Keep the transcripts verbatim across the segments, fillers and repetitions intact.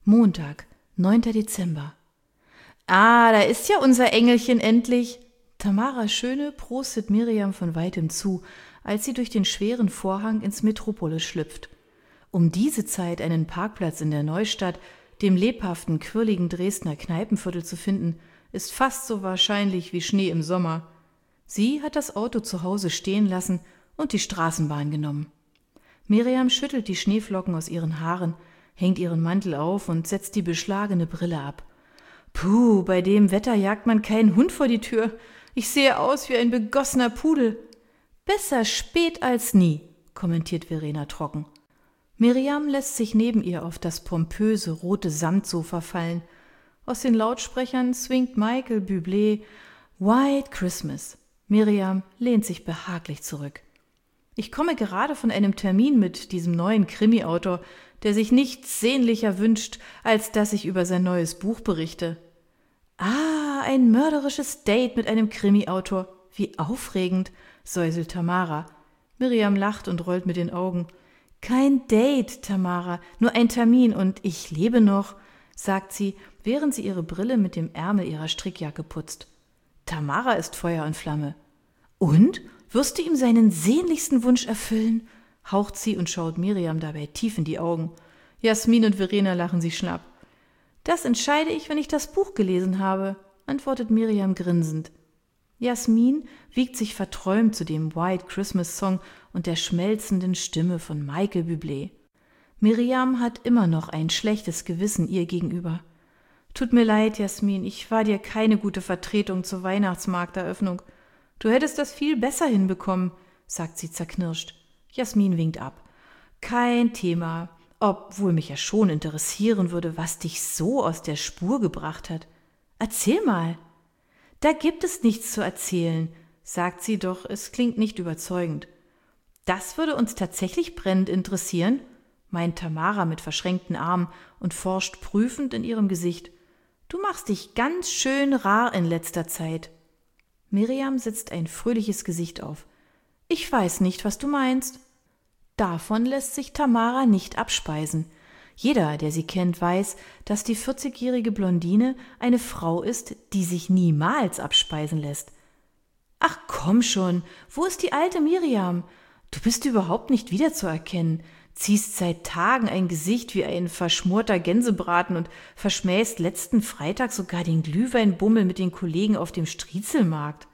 Montag, neunter Dezember. Ah, da ist ja unser Engelchen endlich. Tamara Schöne prostet Miriam von weitem zu, als sie durch den schweren Vorhang ins Metropolis schlüpft. Um diese Zeit einen Parkplatz in der Neustadt, dem lebhaften, quirligen Dresdner Kneipenviertel zu finden, ist fast so wahrscheinlich wie Schnee im Sommer. Sie hat das Auto zu Hause stehen lassen und die Straßenbahn genommen. Miriam schüttelt die Schneeflocken aus ihren Haaren, hängt ihren Mantel auf und setzt die beschlagene Brille ab. Puh, bei dem Wetter jagt man keinen Hund vor die Tür. Ich sehe aus wie ein begossener Pudel. Besser spät als nie, kommentiert Verena trocken. Miriam lässt sich neben ihr auf das pompöse rote Samtsofa fallen. Aus den Lautsprechern swingt Michael Bublé White Christmas. Miriam lehnt sich behaglich zurück. Ich komme gerade von einem Termin mit diesem neuen Krimi-Autor, der sich nichts sehnlicher wünscht, als dass ich über sein neues Buch berichte. Ah, ein mörderisches Date mit einem Krimi-Autor. Wie aufregend, säuselt Tamara. Miriam lacht und rollt mit den Augen. Kein Date, Tamara, nur ein Termin und ich lebe noch, sagt sie, während sie ihre Brille mit dem Ärmel ihrer Strickjacke putzt. Tamara ist Feuer und Flamme. Und? Wirst du ihm seinen sehnlichsten Wunsch erfüllen? Haucht sie und schaut Miriam dabei tief in die Augen. Jasmin und Verena lachen sich schnapp. Das entscheide ich, wenn ich das Buch gelesen habe, antwortet Miriam grinsend. Jasmin wiegt sich verträumt zu dem White Christmas Song und der schmelzenden Stimme von Michael Bublé. Miriam hat immer noch ein schlechtes Gewissen ihr gegenüber. Tut mir leid, Jasmin, ich war dir keine gute Vertretung zur Weihnachtsmarkteröffnung. Du hättest das viel besser hinbekommen, sagt sie zerknirscht. Jasmin winkt ab. Kein Thema, obwohl mich ja schon interessieren würde, was dich so aus der Spur gebracht hat. Erzähl mal. Da gibt es nichts zu erzählen, sagt sie, doch es klingt nicht überzeugend. Das würde uns tatsächlich brennend interessieren, meint Tamara mit verschränkten Armen und forscht prüfend in ihrem Gesicht. Du machst dich ganz schön rar in letzter Zeit. Miriam setzt ein fröhliches Gesicht auf. Ich weiß nicht, was du meinst. Davon lässt sich Tamara nicht abspeisen. Jeder, der sie kennt, weiß, dass die vierzigjährige Blondine eine Frau ist, die sich niemals abspeisen lässt. Ach komm schon, wo ist die alte Miriam? Du bist überhaupt nicht wiederzuerkennen, ziehst seit Tagen ein Gesicht wie ein verschmorter Gänsebraten und verschmähst letzten Freitag sogar den Glühweinbummel mit den Kollegen auf dem Striezelmarkt.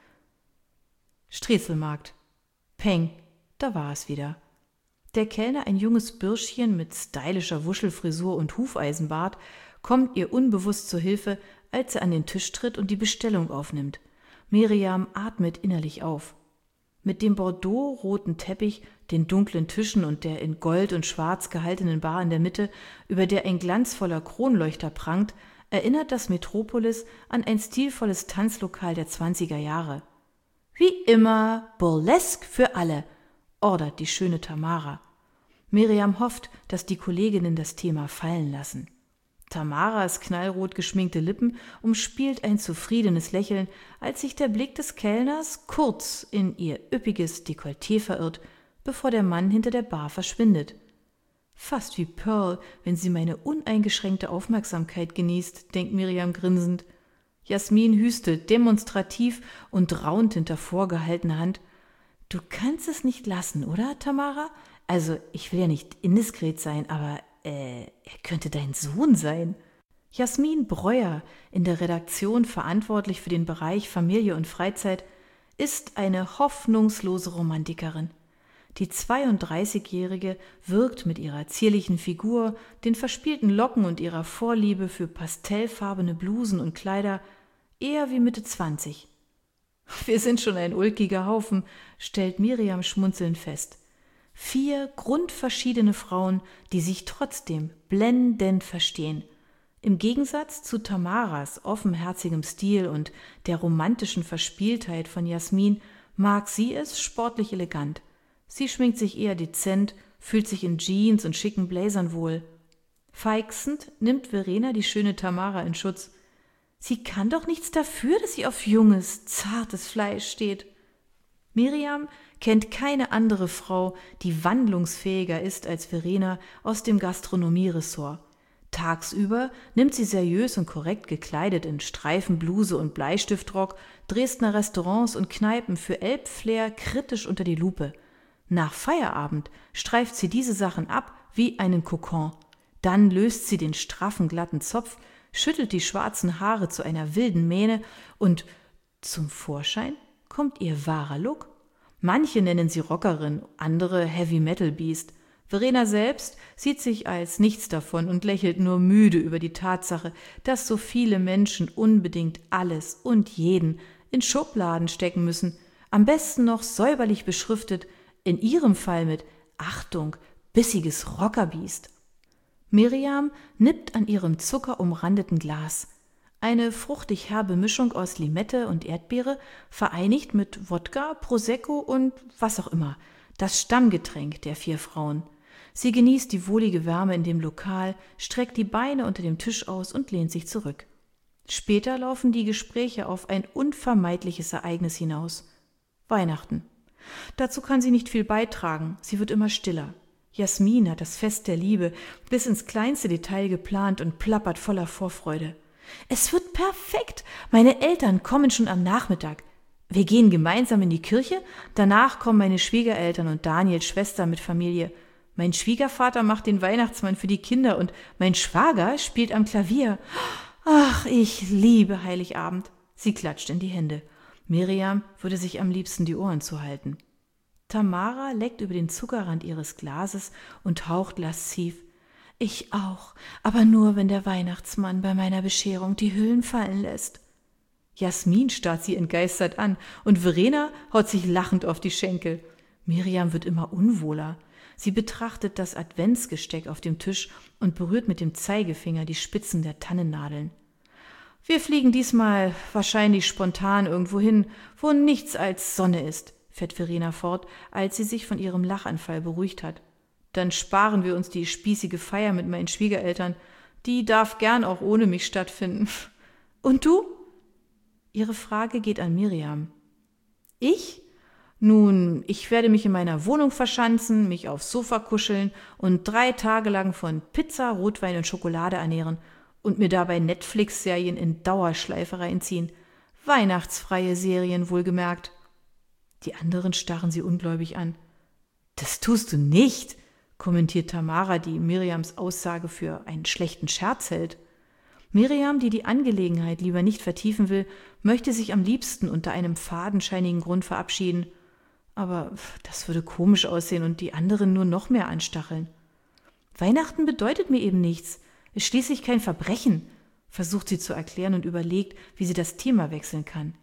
Striezelmarkt. Peng, da war es wieder. Der Kellner, ein junges Bürschchen mit stylischer Wuschelfrisur und Hufeisenbart, kommt ihr unbewusst zur Hilfe, als er an den Tisch tritt und die Bestellung aufnimmt. Miriam atmet innerlich auf. Mit dem bordeaux-roten Teppich, den dunklen Tischen und der in Gold und Schwarz gehaltenen Bar in der Mitte, über der ein glanzvoller Kronleuchter prangt, erinnert das Metropolis an ein stilvolles Tanzlokal der zwanziger Jahre. Wie immer Burlesque für alle, ordert die schöne Tamara. Miriam hofft, dass die Kolleginnen das Thema fallen lassen. Tamaras knallrot geschminkte Lippen umspielt ein zufriedenes Lächeln, als sich der Blick des Kellners kurz in ihr üppiges Dekolleté verirrt, bevor der Mann hinter der Bar verschwindet. Fast wie Pearl, wenn sie meine uneingeschränkte Aufmerksamkeit genießt, denkt Miriam grinsend. Jasmin hüstelt demonstrativ und raunt hinter vorgehaltener Hand. Du kannst es nicht lassen, oder, Tamara? Also, ich will ja nicht indiskret sein, aber äh, er könnte dein Sohn sein. Jasmin Breuer, in der Redaktion verantwortlich für den Bereich Familie und Freizeit, ist eine hoffnungslose Romantikerin. Die zweiunddreißigjährige wirkt mit ihrer zierlichen Figur, den verspielten Locken und ihrer Vorliebe für pastellfarbene Blusen und Kleider eher wie Mitte zwanzig. Wir sind schon ein ulkiger Haufen, stellt Miriam schmunzelnd fest. Vier grundverschiedene Frauen, die sich trotzdem blendend verstehen. Im Gegensatz zu Tamaras offenherzigem Stil und der romantischen Verspieltheit von Jasmin mag sie es sportlich elegant. Sie schminkt sich eher dezent, fühlt sich in Jeans und schicken Blazern wohl. Feixend nimmt Verena die schöne Tamara in Schutz. Sie kann doch nichts dafür, dass sie auf junges, zartes Fleisch steht. Miriam kennt keine andere Frau, die wandlungsfähiger ist als Verena aus dem Gastronomieressort. Tagsüber nimmt sie seriös und korrekt gekleidet in Streifenbluse und Bleistiftrock Dresdner Restaurants und Kneipen für Elbflair kritisch unter die Lupe. Nach Feierabend streift sie diese Sachen ab wie einen Kokon. Dann löst sie den straffen, glatten Zopf, schüttelt die schwarzen Haare zu einer wilden Mähne und zum Vorschein kommt ihr wahrer Look. Manche nennen sie Rockerin, andere Heavy-Metal-Beast. Verena selbst sieht sich als nichts davon und lächelt nur müde über die Tatsache, dass so viele Menschen unbedingt alles und jeden in Schubladen stecken müssen, am besten noch säuberlich beschriftet, in ihrem Fall mit Achtung, bissiges Rockerbiest. Miriam nippt an ihrem zuckerumrandeten Glas. Eine fruchtig herbe Mischung aus Limette und Erdbeere, vereinigt mit Wodka, Prosecco und was auch immer. Das Stammgetränk der vier Frauen. Sie genießt die wohlige Wärme in dem Lokal, streckt die Beine unter dem Tisch aus und lehnt sich zurück. Später laufen die Gespräche auf ein unvermeidliches Ereignis hinaus. Weihnachten. Dazu kann sie nicht viel beitragen, sie wird immer stiller. Jasmin hat das Fest der Liebe bis ins kleinste Detail geplant und plappert voller Vorfreude. Es wird perfekt, meine Eltern kommen schon am Nachmittag. Wir gehen gemeinsam in die Kirche, danach kommen meine Schwiegereltern und Daniels Schwester mit Familie. Mein Schwiegervater macht den Weihnachtsmann für die Kinder und mein Schwager spielt am Klavier. Ach, ich liebe Heiligabend. Sie klatscht in die Hände. Miriam würde sich am liebsten die Ohren zuhalten. Tamara leckt über den Zuckerrand ihres Glases und haucht lasziv. Ich auch, aber nur, wenn der Weihnachtsmann bei meiner Bescherung die Hüllen fallen lässt. Jasmin starrt sie entgeistert an und Verena haut sich lachend auf die Schenkel. Miriam wird immer unwohler. Sie betrachtet das Adventsgesteck auf dem Tisch und berührt mit dem Zeigefinger die Spitzen der Tannennadeln. Wir fliegen diesmal wahrscheinlich spontan irgendwo hin, wo nichts als Sonne ist, fährt Verena fort, als sie sich von ihrem Lachanfall beruhigt hat. Dann sparen wir uns die spießige Feier mit meinen Schwiegereltern. Die darf gern auch ohne mich stattfinden. Und du? Ihre Frage geht an Miriam. Ich? Nun, ich werde mich in meiner Wohnung verschanzen, mich aufs Sofa kuscheln und drei Tage lang von Pizza, Rotwein und Schokolade ernähren und mir dabei Netflix-Serien in Dauerschleife reinziehen. Weihnachtsfreie Serien wohlgemerkt. Die anderen starren sie ungläubig an. Das tust du nicht, kommentiert Tamara, die Miriams Aussage für einen schlechten Scherz hält. Miriam, die die Angelegenheit lieber nicht vertiefen will, möchte sich am liebsten unter einem fadenscheinigen Grund verabschieden. Aber das würde komisch aussehen und die anderen nur noch mehr anstacheln. Weihnachten bedeutet mir eben nichts, ist schließlich kein Verbrechen, versucht sie zu erklären und überlegt, wie sie das Thema wechseln kann.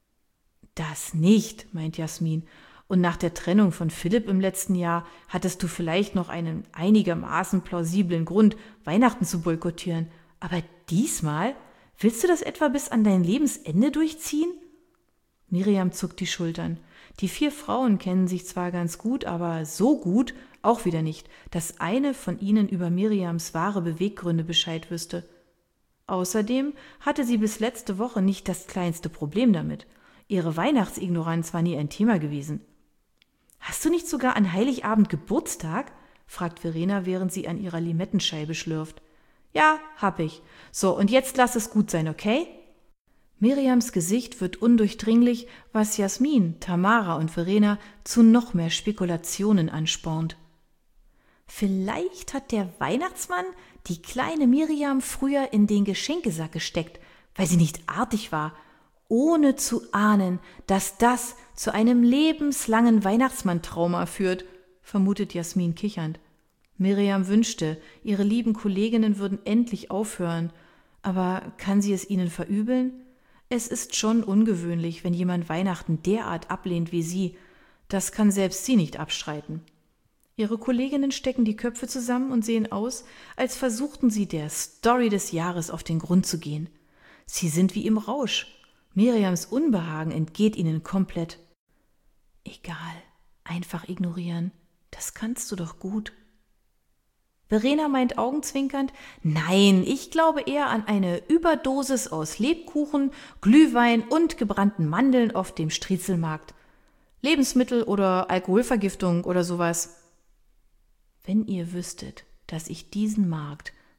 Das nicht, meint Jasmin. Und nach der Trennung von Philipp im letzten Jahr hattest du vielleicht noch einen einigermaßen plausiblen Grund, Weihnachten zu boykottieren. Aber diesmal? Willst du das etwa bis an dein Lebensende durchziehen? Miriam zuckt die Schultern. Die vier Frauen kennen sich zwar ganz gut, aber so gut auch wieder nicht, dass eine von ihnen über Miriams wahre Beweggründe Bescheid wüsste. Außerdem hatte sie bis letzte Woche nicht das kleinste Problem damit. Ihre Weihnachtsignoranz war nie ein Thema gewesen. »Hast du nicht sogar an Heiligabend Geburtstag?« fragt Verena, während sie an ihrer Limettenscheibe schlürft. »Ja, hab ich. So, und jetzt lass es gut sein, okay?« Miriams Gesicht wird undurchdringlich, was Jasmin, Tamara und Verena zu noch mehr Spekulationen anspornt. Vielleicht hat der Weihnachtsmann die kleine Miriam früher in den Geschenkesack gesteckt, weil sie nicht artig war, ohne zu ahnen, dass das zu einem lebenslangen Weihnachtsmann-Trauma führt, vermutet Jasmin kichernd. Miriam wünschte, ihre lieben Kolleginnen würden endlich aufhören, aber kann sie es ihnen verübeln? Es ist schon ungewöhnlich, wenn jemand Weihnachten derart ablehnt wie sie. Das kann selbst sie nicht abstreiten. Ihre Kolleginnen stecken die Köpfe zusammen und sehen aus, als versuchten sie der Story des Jahres auf den Grund zu gehen. Sie sind wie im Rausch. Miriams Unbehagen entgeht ihnen komplett. Egal, einfach ignorieren. Das kannst du doch gut. Verena meint augenzwinkernd, nein, ich glaube eher an eine Überdosis aus Lebkuchen, Glühwein und gebrannten Mandeln auf dem Striezelmarkt. Lebensmittel- oder Alkoholvergiftung oder sowas. Wenn ihr wüsstet, dass ich diesen Markt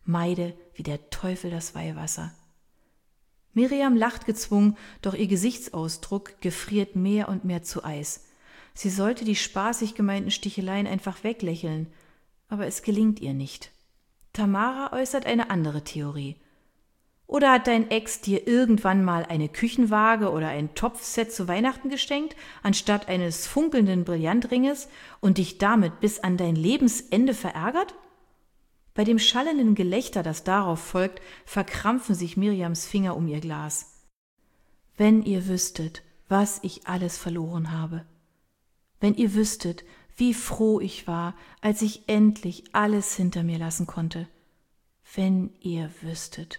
meide wie der Teufel das Weihwasser. Miriam lacht gezwungen, doch ihr Gesichtsausdruck gefriert mehr und mehr zu Eis. Sie sollte die spaßig gemeinten Sticheleien einfach weglächeln, aber es gelingt ihr nicht. Tamara äußert eine andere Theorie. Oder hat dein Ex dir irgendwann mal eine Küchenwaage oder ein Topfset zu Weihnachten geschenkt, anstatt eines funkelnden Brillantringes und dich damit bis an dein Lebensende verärgert? Bei dem schallenden Gelächter, das darauf folgt, verkrampfen sich Miriams Finger um ihr Glas. Wenn ihr wüsstet, was ich alles verloren habe. Wenn ihr wüsstet, wie froh ich war, als ich endlich alles hinter mir lassen konnte. Wenn ihr wüsstet.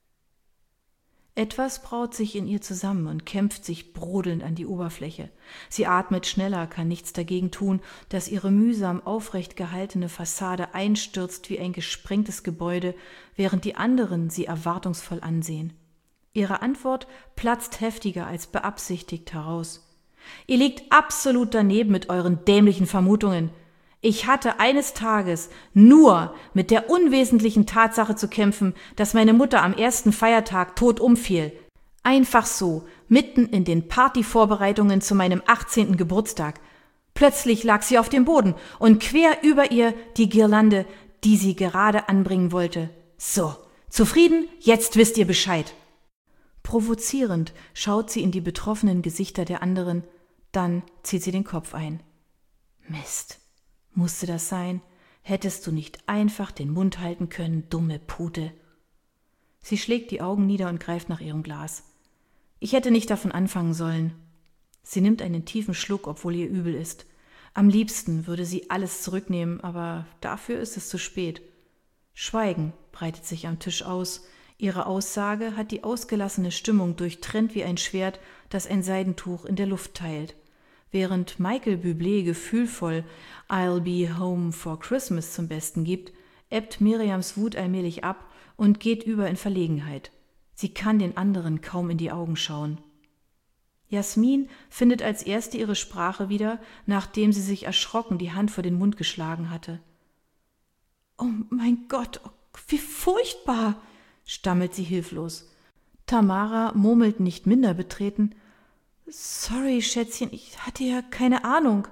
Etwas braut sich in ihr zusammen und kämpft sich brodelnd an die Oberfläche. Sie atmet schneller, kann nichts dagegen tun, dass ihre mühsam aufrecht gehaltene Fassade einstürzt wie ein gesprengtes Gebäude, während die anderen sie erwartungsvoll ansehen. Ihre Antwort platzt heftiger als beabsichtigt heraus. Ihr liegt absolut daneben mit euren dämlichen Vermutungen. Ich hatte eines Tages nur mit der unwesentlichen Tatsache zu kämpfen, dass meine Mutter am ersten Feiertag tot umfiel. Einfach so, mitten in den Partyvorbereitungen zu meinem achtzehnten Geburtstag. Plötzlich lag sie auf dem Boden und quer über ihr die Girlande, die sie gerade anbringen wollte. So, zufrieden? Jetzt wisst ihr Bescheid. Provozierend schaut sie in die betroffenen Gesichter der anderen, dann zieht sie den Kopf ein. Mist. Musste das sein? Hättest du nicht einfach den Mund halten können, dumme Pute? Sie schlägt die Augen nieder und greift nach ihrem Glas. Ich hätte nicht davon anfangen sollen. Sie nimmt einen tiefen Schluck, obwohl ihr übel ist. Am liebsten würde sie alles zurücknehmen, aber dafür ist es zu spät. Schweigen breitet sich am Tisch aus. Ihre Aussage hat die ausgelassene Stimmung durchtrennt wie ein Schwert, das ein Seidentuch in der Luft teilt. Während Michael Bublé gefühlvoll I'll be home for Christmas zum Besten gibt, ebbt Miriams Wut allmählich ab und geht über in Verlegenheit. Sie kann den anderen kaum in die Augen schauen. Jasmin findet als erste ihre Sprache wieder, nachdem sie sich erschrocken die Hand vor den Mund geschlagen hatte. »Oh mein Gott, oh, wie furchtbar«, stammelt sie hilflos. Tamara murmelt nicht minder betreten, »Sorry, Schätzchen, ich hatte ja keine Ahnung.«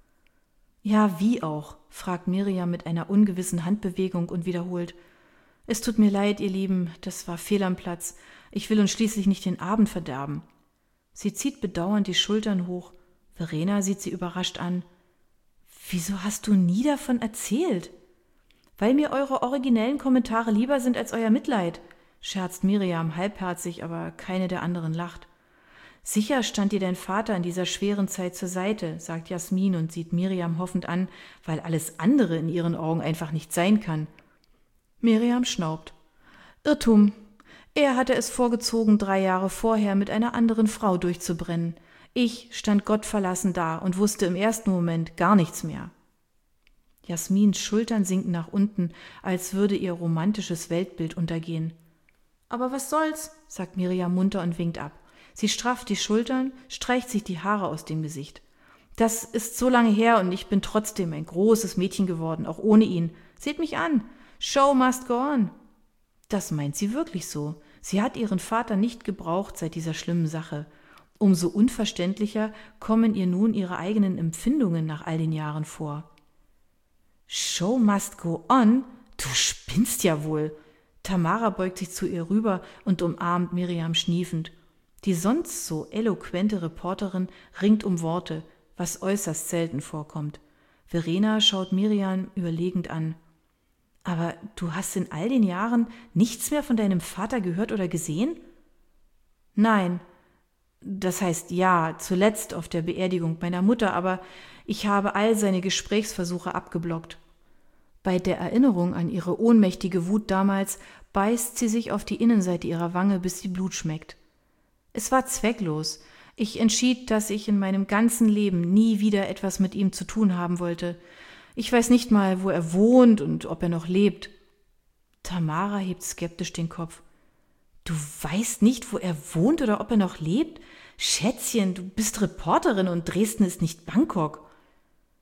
»Ja, wie auch?«, fragt Miriam mit einer ungewissen Handbewegung und wiederholt. »Es tut mir leid, ihr Lieben, das war fehl am Platz. Ich will uns schließlich nicht den Abend verderben.« Sie zieht bedauernd die Schultern hoch. Verena sieht sie überrascht an. »Wieso hast du nie davon erzählt?« »Weil mir eure originellen Kommentare lieber sind als euer Mitleid«, scherzt Miriam halbherzig, aber keine der anderen lacht. »Sicher stand dir dein Vater in dieser schweren Zeit zur Seite«, sagt Jasmin und sieht Miriam hoffend an, weil alles andere in ihren Augen einfach nicht sein kann. Miriam schnaubt. »Irrtum. Er hatte es vorgezogen, drei Jahre vorher mit einer anderen Frau durchzubrennen. Ich stand gottverlassen da und wusste im ersten Moment gar nichts mehr.« Jasmins Schultern sinken nach unten, als würde ihr romantisches Weltbild untergehen. »Aber was soll's?«, sagt Miriam munter und winkt ab. Sie strafft die Schultern, streicht sich die Haare aus dem Gesicht. »Das ist so lange her und ich bin trotzdem ein großes Mädchen geworden, auch ohne ihn. Seht mich an. Show must go on.« Das meint sie wirklich so. Sie hat ihren Vater nicht gebraucht seit dieser schlimmen Sache. Umso unverständlicher kommen ihr nun ihre eigenen Empfindungen nach all den Jahren vor. »Show must go on? Du spinnst ja wohl!« Tamara beugt sich zu ihr rüber und umarmt Miriam schniefend. Die sonst so eloquente Reporterin ringt um Worte, was äußerst selten vorkommt. Verena schaut Miriam überlegend an. »Aber du hast in all den Jahren nichts mehr von deinem Vater gehört oder gesehen?« »Nein. Das heißt ja, zuletzt auf der Beerdigung meiner Mutter, aber ich habe all seine Gesprächsversuche abgeblockt.« Bei der Erinnerung an ihre ohnmächtige Wut damals beißt sie sich auf die Innenseite ihrer Wange, bis sie Blut schmeckt. Es war zwecklos. Ich entschied, dass ich in meinem ganzen Leben nie wieder etwas mit ihm zu tun haben wollte. Ich weiß nicht mal, wo er wohnt und ob er noch lebt. Tamara hebt skeptisch den Kopf. »Du weißt nicht, wo er wohnt oder ob er noch lebt? Schätzchen, du bist Reporterin und Dresden ist nicht Bangkok.«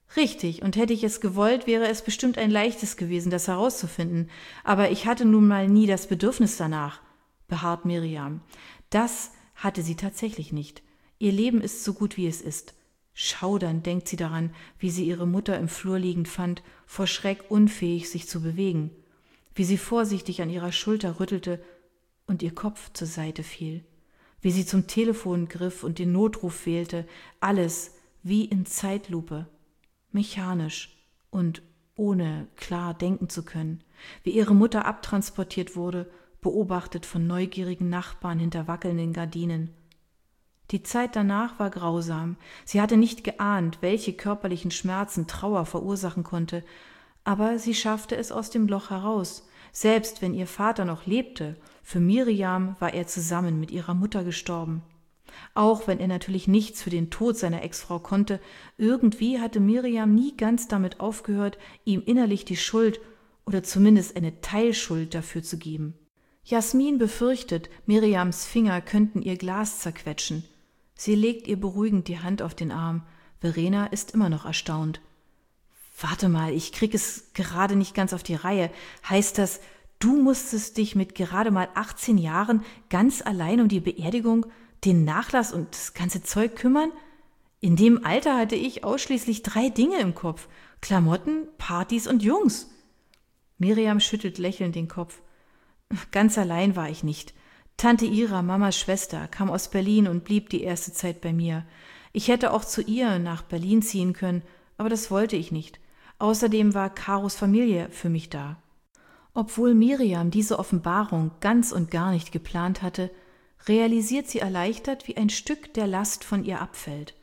Richtig, und hätte ich es gewollt, wäre es bestimmt ein leichtes gewesen, das herauszufinden, aber ich hatte nun mal nie das Bedürfnis danach, beharrt Miriam. Das hatte sie tatsächlich nicht. Ihr Leben ist so gut, wie es ist. Schaudernd denkt sie daran, wie sie ihre Mutter im Flur liegend fand, vor Schreck unfähig, sich zu bewegen, wie sie vorsichtig an ihrer Schulter rüttelte und ihr Kopf zur Seite fiel, wie sie zum Telefon griff und den Notruf wählte, alles wie in Zeitlupe, mechanisch und ohne klar denken zu können, wie ihre Mutter abtransportiert wurde, beobachtet von neugierigen Nachbarn hinter wackelnden Gardinen. Die Zeit danach war grausam. Sie hatte nicht geahnt, welche körperlichen Schmerzen Trauer verursachen konnte, aber sie schaffte es aus dem Loch heraus. Selbst wenn ihr Vater noch lebte, für Miriam war er zusammen mit ihrer Mutter gestorben. Auch wenn er natürlich nichts für den Tod seiner Ex-Frau konnte, irgendwie hatte Miriam nie ganz damit aufgehört, ihm innerlich die Schuld oder zumindest eine Teilschuld dafür zu geben. Jasmin befürchtet, Miriams Finger könnten ihr Glas zerquetschen. Sie legt ihr beruhigend die Hand auf den Arm. Verena ist immer noch erstaunt. Warte mal, ich krieg es gerade nicht ganz auf die Reihe. Heißt das, du musstest dich mit gerade mal achtzehn Jahren ganz allein um die Beerdigung, den Nachlass und das ganze Zeug kümmern? In dem Alter hatte ich ausschließlich drei Dinge im Kopf: Klamotten, Partys und Jungs. Miriam schüttelt lächelnd den Kopf. Ganz allein war ich nicht. Tante Ira, Mamas Schwester, kam aus Berlin und blieb die erste Zeit bei mir. Ich hätte auch zu ihr nach Berlin ziehen können, aber das wollte ich nicht. Außerdem war Karos Familie für mich da. Obwohl Miriam diese Offenbarung ganz und gar nicht geplant hatte, realisiert sie erleichtert, wie ein Stück der Last von ihr abfällt.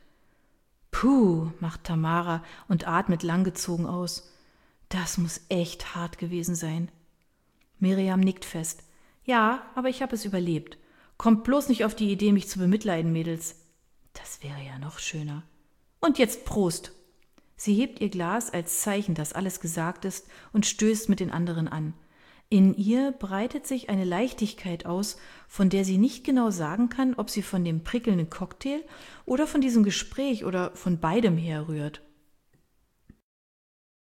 Puh, macht Tamara und atmet langgezogen aus. Das muss echt hart gewesen sein. Miriam nickt fest. Ja, aber ich habe es überlebt. Kommt bloß nicht auf die Idee, mich zu bemitleiden, Mädels. Das wäre ja noch schöner. Und jetzt Prost! Sie hebt ihr Glas als Zeichen, dass alles gesagt ist, und stößt mit den anderen an. In ihr breitet sich eine Leichtigkeit aus, von der sie nicht genau sagen kann, ob sie von dem prickelnden Cocktail oder von diesem Gespräch oder von beidem herrührt.